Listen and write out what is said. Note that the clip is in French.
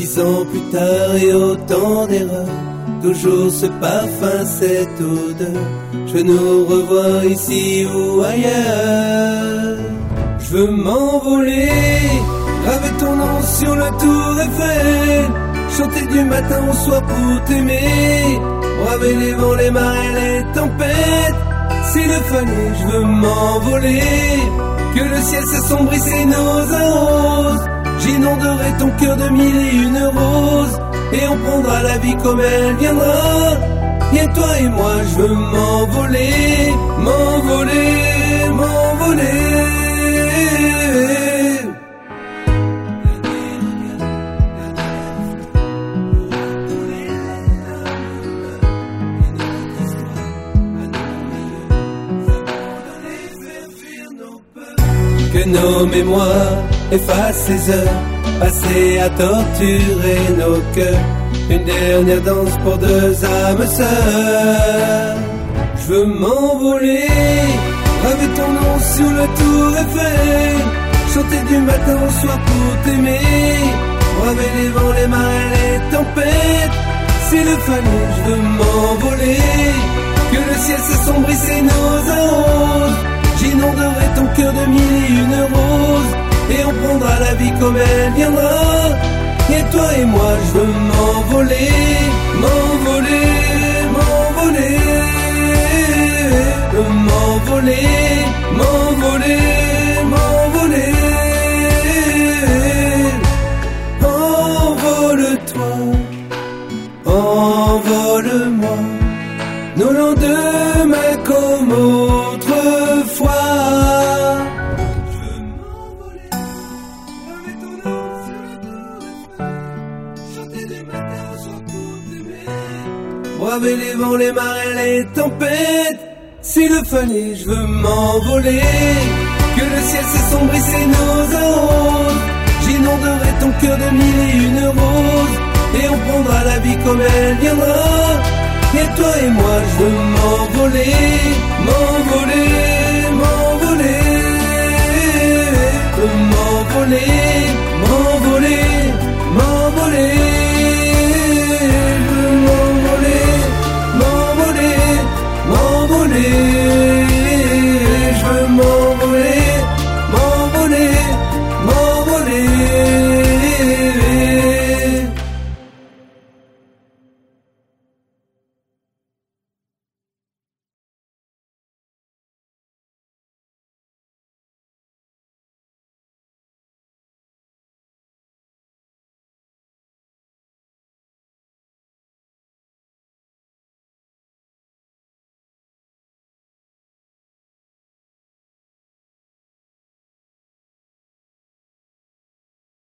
10 ans plus tard et autant d'erreurs, toujours ce parfum, cette odeur. Je veux nous revoir ici ou ailleurs. Je veux m'envoler, graver ton nom sur la tour Eiffel, chanter du matin au soir pour t'aimer, braver les vents, les marées, les tempêtes. S'il le fallait, je veux m'envoler, que le ciel s'assombrisse et nous arrose. J'inonderai ton cœur de 1001 roses, et on prendra la vie comme elle viendra. Rien que toi et moi, je veux m'envoler, m'envoler, m'envoler. Que nos mémoires effacent ces heures passées à torturer nos cœurs. Une dernière danse pour deux âmes sœurs. Je veux m'envoler, graver ton nom sur la tour Eiffel, chanter du matin au soir pour t'aimer, braver les vents, les marées, les tempêtes. S'il le fallait, je veux m'envoler, que le ciel s'assombrisse et nous arrose. J'inonderai ton cœur de 1001 roses, et on prendra la vie comme elle viendra. Et toi et moi, je veux m'envoler, m'envoler, m'envoler, m'envoler, m'envoler, m'envoler. Envole-toi, envole-moi, nos lendemains comme autrefois. Braver les vents, les marées, les tempêtes. S'il le fallait, je veux m'envoler, que le ciel s'assombrisse et nous arrose. J'inonderai ton cœur de 1001 roses, et on prendra la vie comme elle viendra. Et toi et moi, je veux m'envoler, m'envoler.